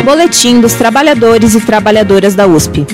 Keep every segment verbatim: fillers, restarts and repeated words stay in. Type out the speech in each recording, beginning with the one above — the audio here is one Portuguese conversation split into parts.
Boletim dos Trabalhadores e Trabalhadoras da U S P.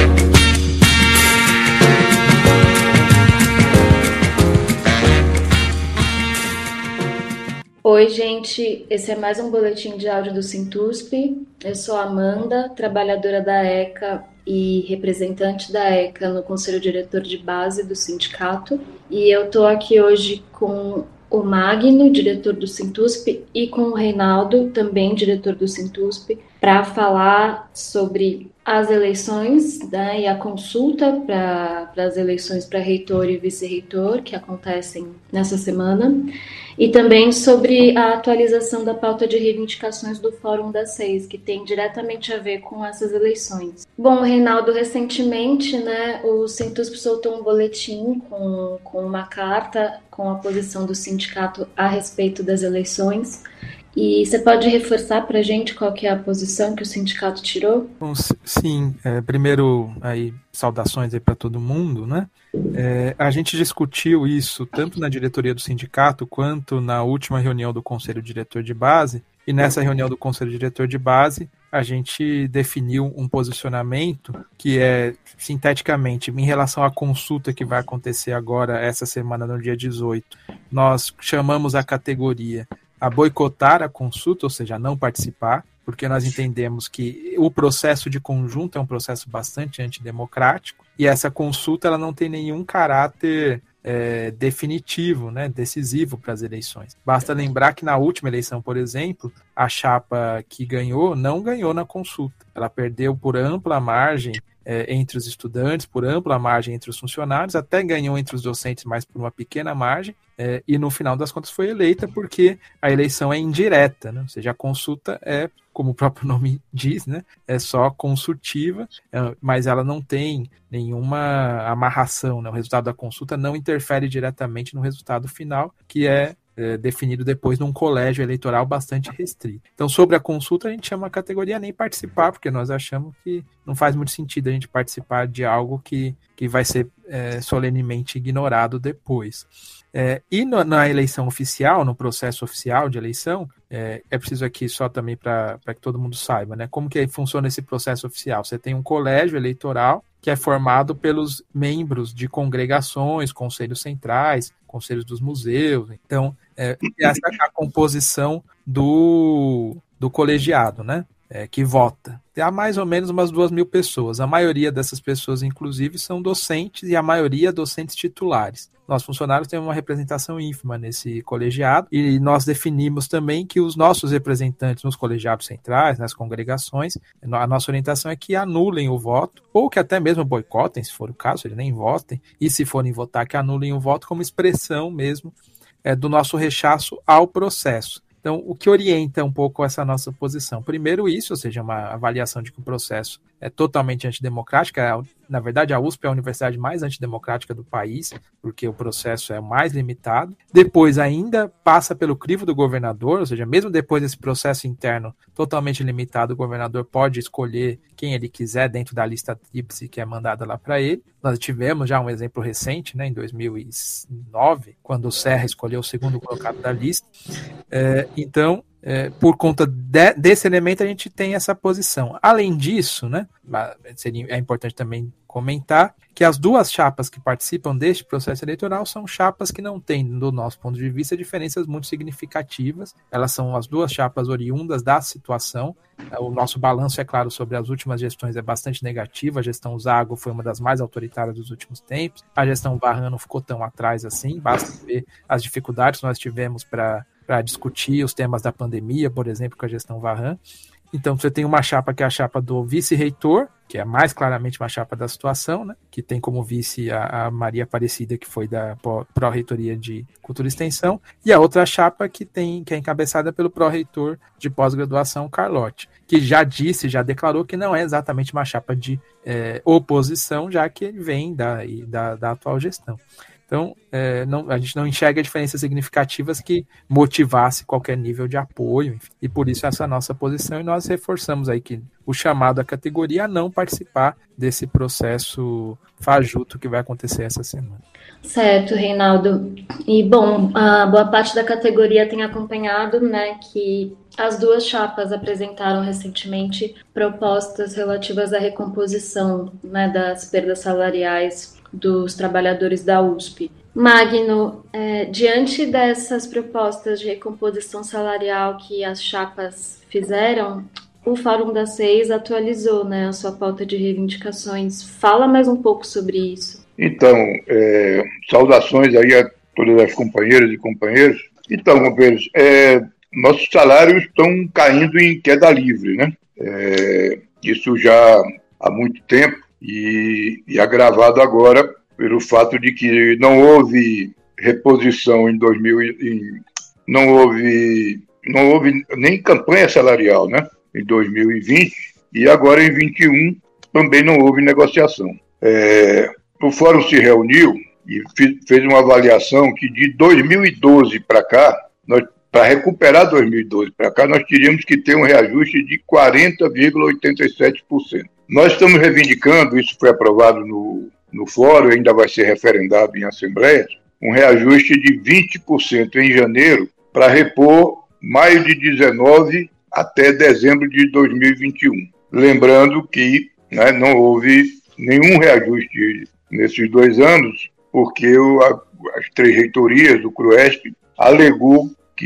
Oi, gente. Esse é mais um boletim de áudio do Sintusp. Eu sou a Amanda, trabalhadora da ECA e representante da ECA no Conselho Diretor de Base do sindicato. E eu estou aqui hoje com o Magno, diretor do Sintusp, e com o Reinaldo, também diretor do Sintusp, para falar sobre as eleições, né, e a consulta para as eleições para reitor e vice-reitor, que acontecem nessa semana, e também sobre a atualização da pauta de reivindicações do Fórum das Seis, que tem diretamente a ver com essas eleições. Bom, Reinaldo, recentemente, né, o Sintusp soltou um boletim com, com uma carta com a posição do sindicato a respeito das eleições. E você pode reforçar para a gente qual que é a posição que o sindicato tirou? Bom, sim, é, primeiro, aí, saudações aí para todo mundo, né? É, a gente discutiu isso tanto na diretoria do sindicato quanto na última reunião do Conselho Diretor de Base, e nessa reunião do Conselho Diretor de Base a gente definiu um posicionamento que é, sinteticamente, em relação à consulta que vai acontecer agora, essa semana, no dia dezoito, nós chamamos a categoria a boicotar a consulta, ou seja, a não participar, porque nós entendemos que o processo de conjunto é um processo bastante antidemocrático, e essa consulta ela não tem nenhum caráter é, definitivo, né, decisivo para as eleições. Basta lembrar que na última eleição, por exemplo, a chapa que ganhou não ganhou na consulta. Ela perdeu por ampla margem É, entre os estudantes, por ampla margem entre os funcionários, até ganhou entre os docentes, mas por uma pequena margem, é, e no final das contas foi eleita porque a eleição é indireta, né? Ou seja, a consulta é, como o próprio nome diz, né? É só consultiva, é, mas ela não tem nenhuma amarração, né? O resultado da consulta não interfere diretamente no resultado final, que é É, definido depois num colégio eleitoral bastante restrito. Então, sobre a consulta, a gente chama a categoria nem participar, porque nós achamos que não faz muito sentido a gente participar de algo que, que vai ser é, solenemente ignorado depois. É, e no, na eleição oficial, no processo oficial de eleição, é, é preciso aqui só também para que todo mundo saiba, né, como que funciona esse processo oficial. Você tem um colégio eleitoral que é formado pelos membros de congregações, conselhos centrais, conselhos dos museus. Então, é, essa é a composição do, do colegiado, né? É, que vota. Há mais ou menos umas duas mil pessoas. A maioria dessas pessoas, inclusive, são docentes e a maioria docentes titulares. Nós, funcionários, temos uma representação ínfima nesse colegiado e nós definimos também que os nossos representantes nos colegiados centrais, nas congregações, a nossa orientação é que anulem o voto ou que até mesmo boicotem, se for o caso, eles nem votem, e se forem votar, que anulem o voto como expressão mesmo é, do nosso rechaço ao processo. Então, o que orienta um pouco essa nossa posição? Primeiro isso, ou seja, uma avaliação de que o processo é totalmente antidemocrático. Na verdade, a U S P é a universidade mais antidemocrática do país, porque o processo é o mais limitado. Depois, ainda passa pelo crivo do governador, ou seja, mesmo depois desse processo interno totalmente limitado, o governador pode escolher quem ele quiser dentro da lista tríplice que é mandada lá para ele. Nós tivemos já um exemplo recente, né, em dois mil e nove, quando o Serra escolheu o segundo colocado da lista. É, então, é, por conta de, desse elemento, a gente tem essa posição. Além disso, né, seria, é importante também comentar que as duas chapas que participam deste processo eleitoral são chapas que não têm, do nosso ponto de vista, diferenças muito significativas. Elas são as duas chapas oriundas da situação. O nosso balanço, é claro, sobre as últimas gestões é bastante negativo. A gestão Zago foi uma das mais autoritárias dos últimos tempos. A gestão Varran não ficou tão atrás assim. Basta ver as dificuldades que nós tivemos para para discutir os temas da pandemia, por exemplo, com a gestão Varran. Então, você tem uma chapa que é a chapa do vice-reitor, que é mais claramente uma chapa da situação, né? Que tem como vice a, a Maria Aparecida, que foi da Pró-Reitoria de Cultura e Extensão, e a outra chapa que, tem, que é encabeçada pelo Pró-Reitor de Pós-Graduação, Carlotti, que já disse, já declarou que não é exatamente uma chapa de é, oposição, já que ele vem da, da, da atual gestão. Então, é, não, a gente não enxerga diferenças significativas que motivasse qualquer nível de apoio, enfim, e por isso essa nossa posição, e nós reforçamos aí que o chamado à categoria a não participar desse processo fajuto que vai acontecer essa semana. Certo, Reinaldo. E, bom, a boa parte da categoria tem acompanhado, né, que as duas chapas apresentaram recentemente propostas relativas à recomposição, né, das perdas salariais dos trabalhadores da U S P. Magno, é, diante dessas propostas de recomposição salarial que as chapas fizeram, o Fórum das Seis atualizou, né, a sua pauta de reivindicações. Fala mais um pouco sobre isso. Então, é, saudações aí a todas as companheiras e companheiros. Então, companheiros, é, nossos salários estão caindo em queda livre, né? É, isso já há muito tempo e, e agravado agora pelo fato de que não houve reposição em dois mil, em, não houve, não houve nem campanha salarial, né? Em dois mil e vinte e agora em vinte e um também não houve negociação. É, o Fórum se reuniu e fez uma avaliação que de dois mil e doze para cá, para recuperar dois mil e doze para cá, nós teríamos que ter um reajuste de quarenta vírgula oitenta e sete por cento. Nós estamos reivindicando, isso foi aprovado no, no Fórum, ainda vai ser referendado em Assembleia, um reajuste de vinte por cento em janeiro para repor maio de dezenove até dezembro de dois mil e vinte e um. Lembrando que, né, não houve nenhum reajuste nesses dois anos, porque o, a, as três reitorias do CRUESP alegou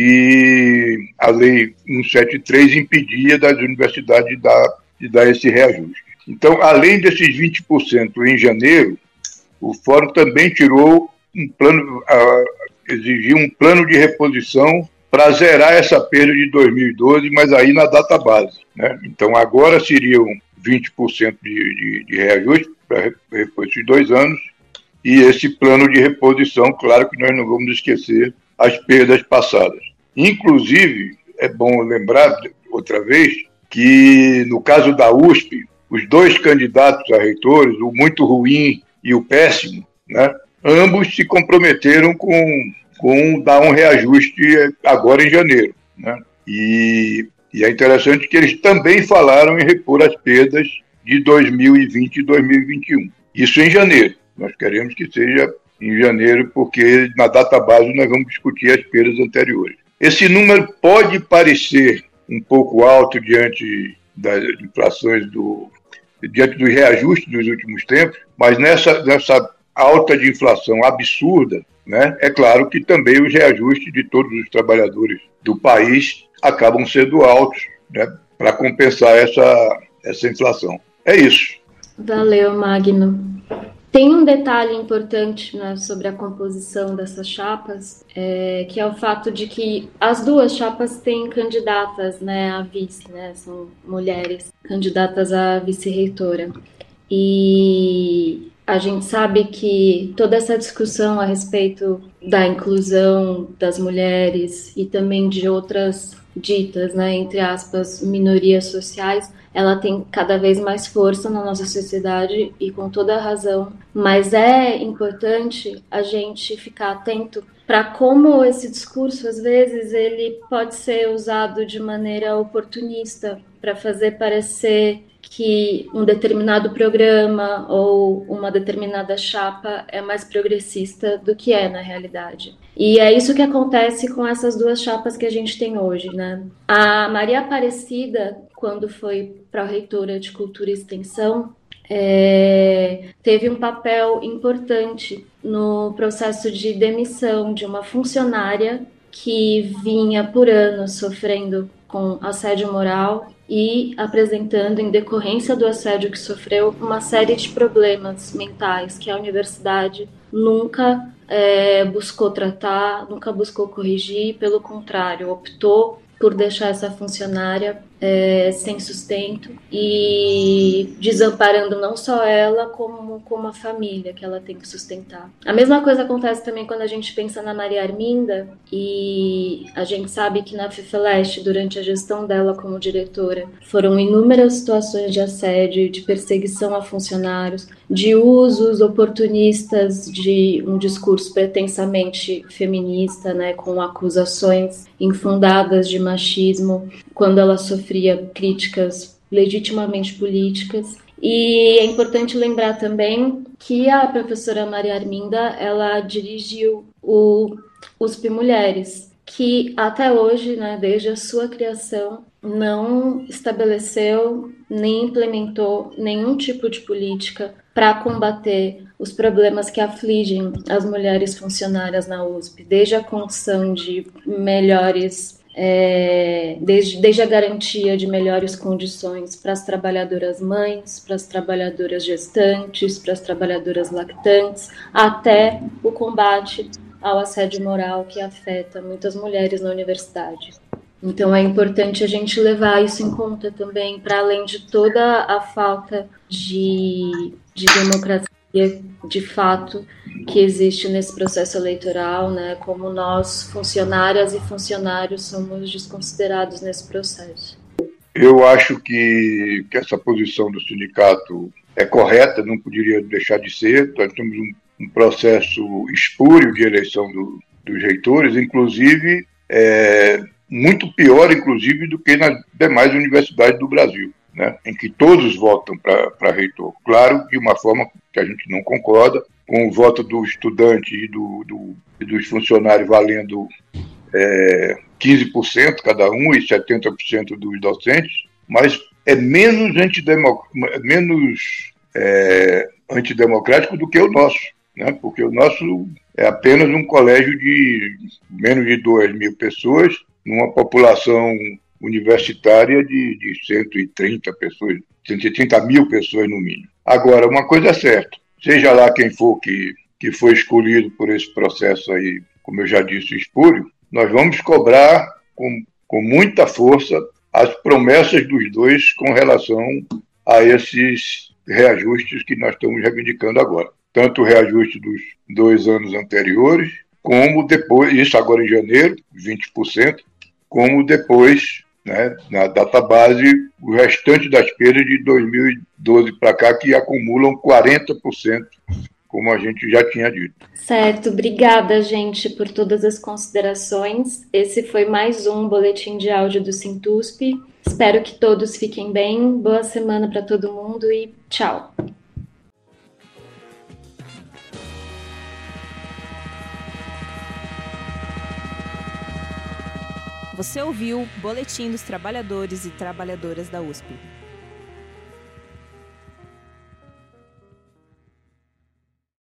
que a Lei cento e setenta e três impedia das universidades de dar, de dar esse reajuste. Então, além desses vinte por cento em janeiro, o Fórum também tirou um plano, uh, exigiu um plano de reposição para zerar essa perda de dois mil e doze, mas aí na data base, né? Então, agora seriam vinte por cento de, de, de reajuste para repor esses dois anos, e esse plano de reposição, claro que nós não vamos esquecer as perdas passadas. Inclusive, é bom lembrar outra vez que no caso da U S P, os dois candidatos a reitores, o muito ruim e o péssimo, né, ambos se comprometeram com, com dar um reajuste agora em janeiro, né? E, e é interessante que eles também falaram em repor as perdas de dois mil e vinte e dois mil e vinte e um. Isso em janeiro. Nós queremos que seja em janeiro, porque na data base nós vamos discutir as perdas anteriores. Esse número pode parecer um pouco alto diante das inflações, do, diante dos reajustes dos últimos tempos, mas nessa, nessa alta de inflação absurda, né, é claro que também os reajustes de todos os trabalhadores do país acabam sendo altos, né, para compensar essa, essa inflação. É isso. Valeu, Magno. Tem um detalhe importante, né, sobre a composição dessas chapas, é, que é o fato de que as duas chapas têm candidatas, né, a vice, né, são mulheres candidatas a vice-reitora. E a gente sabe que toda essa discussão a respeito da inclusão das mulheres e também de outras ditas, né, entre aspas, minorias sociais, ela tem cada vez mais força na nossa sociedade e com toda a razão. Mas é importante a gente ficar atento para como esse discurso, às vezes, ele pode ser usado de maneira oportunista para fazer parecer que um determinado programa ou uma determinada chapa é mais progressista do que é na realidade. E é isso que acontece com essas duas chapas que a gente tem hoje, né? A Maria Aparecida, quando foi pró-reitora de Cultura e Extensão, é, teve um papel importante no processo de demissão de uma funcionária que vinha por anos sofrendo com assédio moral e apresentando, em decorrência do assédio que sofreu, uma série de problemas mentais que a universidade nunca é, buscou tratar, nunca buscou corrigir, pelo contrário, optou por deixar essa funcionária é, sem sustento e desamparando não só ela, como, como a família que ela tem que sustentar. A mesma coisa acontece também quando a gente pensa na Maria Arminda, e a gente sabe que na FEFELESH, durante a gestão dela como diretora, foram inúmeras situações de assédio, de perseguição a funcionários, de usos oportunistas de um discurso pretensamente feminista, né, com acusações infundadas de machismo, quando ela sofria críticas legitimamente políticas. E é importante lembrar também que a professora Maria Arminda, ela dirigiu o U S P Mulheres, que até hoje, né, desde a sua criação, não estabeleceu nem implementou nenhum tipo de política para combater os problemas que afligem as mulheres funcionárias na U S P, desde a condição de melhores, é, desde, desde a garantia de melhores condições para as trabalhadoras mães, para as trabalhadoras gestantes, para as trabalhadoras lactantes, até o combate ao assédio moral que afeta muitas mulheres na universidade. Então é importante a gente levar isso em conta também, para além de toda a falta de, de democracia de fato que existe nesse processo eleitoral, né? Como nós, funcionárias e funcionários, somos desconsiderados nesse processo. Eu acho que, que essa posição do sindicato é correta, não poderia deixar de ser. Nós temos um, um processo espúrio de eleição do, dos reitores, inclusive é, muito pior, inclusive, do que nas demais universidades do Brasil, né, em que todos votam para reitor. Claro, de uma forma que a gente não concorda, com o voto do estudante e do, do, dos funcionários valendo é, quinze por cento cada um e setenta por cento dos docentes, mas é menos, antidemoc... menos é, antidemocrático do que o nosso, né, porque o nosso é apenas um colégio de menos de duas mil pessoas, numa população universitária de, de cento e trinta pessoas, cento e trinta mil pessoas no mínimo. Agora, uma coisa é certa, seja lá quem for que, que foi escolhido por esse processo aí, como eu já disse, espúrio, nós vamos cobrar com, com muita força as promessas dos dois com relação a esses reajustes que nós estamos reivindicando agora. Tanto o reajuste dos dois anos anteriores, como depois, isso agora em janeiro, vinte por cento, como depois, né, na database, o restante das perdas de dois mil e doze para cá, que acumulam quarenta por cento, como a gente já tinha dito. Certo, obrigada, gente, por todas as considerações. Esse foi mais um boletim de áudio do Sintusp. Espero que todos fiquem bem. Boa semana para todo mundo e tchau. Você ouviu o Boletim dos Trabalhadores e Trabalhadoras da U S P.